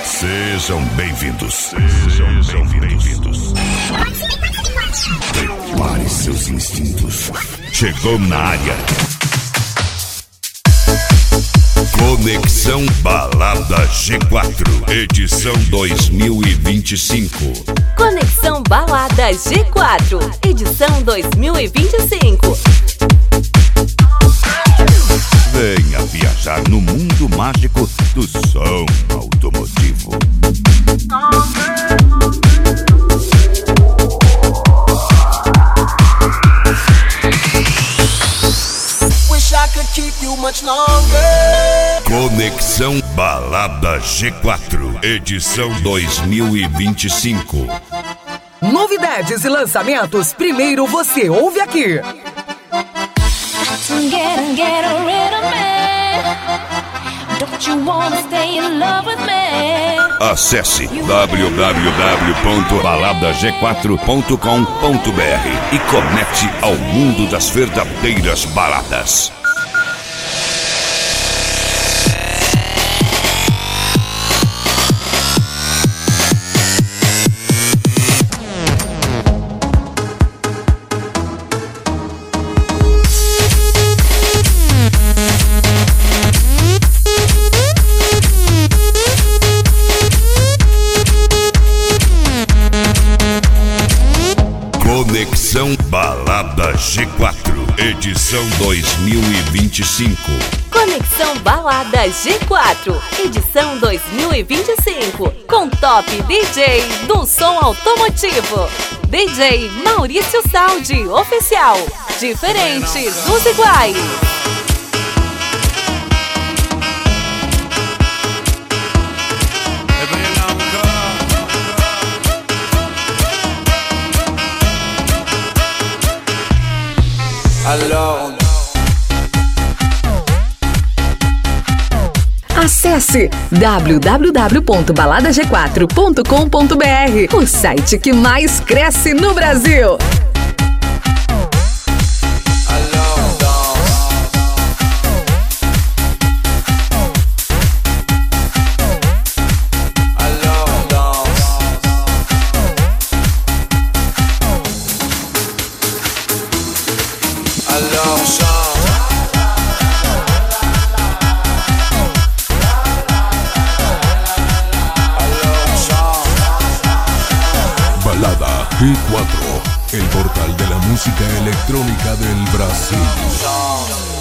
Sejam bem-vindos. Sejam bem-vindos. Prepare seus instintos. Chegou na área. Conexão Balada G4, edição 2025. Conexão Balada G4, edição 2025. Venha viajar no mundo mágico do som automotivo. Wish I could keep you much longer. Conexão Balada G4, edição 2025. Novidades e lançamentos, primeiro você ouve aqui. Get rid of me. Don't you wanna stay in love with me? Acesse www.baladag4.com.br e conecte ao mundo das verdadeiras baladas. Conexão Balada G4, edição 2025. Conexão Balada G4, edição 2025. Com top DJ do som automotivo. DJ Maurício Saldi, oficial. Diferentes dos iguais. Alone. Acesse www.baladag4.com.br, o site que mais cresce no Brasil. Balada G4, el portal de la música electrónica del Brasil.